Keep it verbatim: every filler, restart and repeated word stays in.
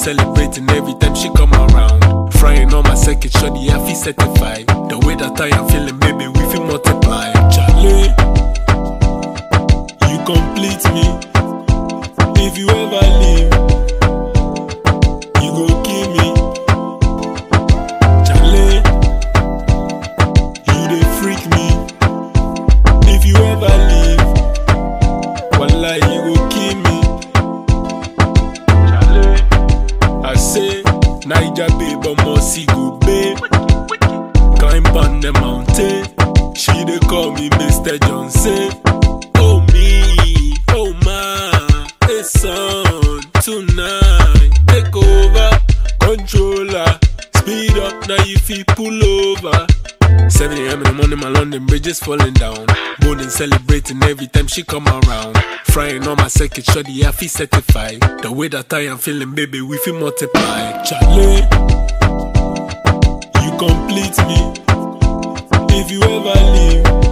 celebrating every time she come around. Frying on my second shorty, I feel certified. The way that I am feeling, baby, we feel multiply. Charlie, you complete me. If you ever leave, you go kill me. Charlie, you dey freak me. If you ever leave, wallah, you go kill me. Charlie, I say, Naija babe, omo see go babe. Climb on the mountain, she dey call me Mister Johnson. Oh me, oh my, it's on tonight. Take over, controller, speed up, now you feel pull over. seven a m in the morning, my London Bridge is falling down. Morning celebrating every time she come around. Frying on my second shorty, I feel certified. The way that I am feeling, baby, we feel multiply. Charlie, you complete me. If you ever leave,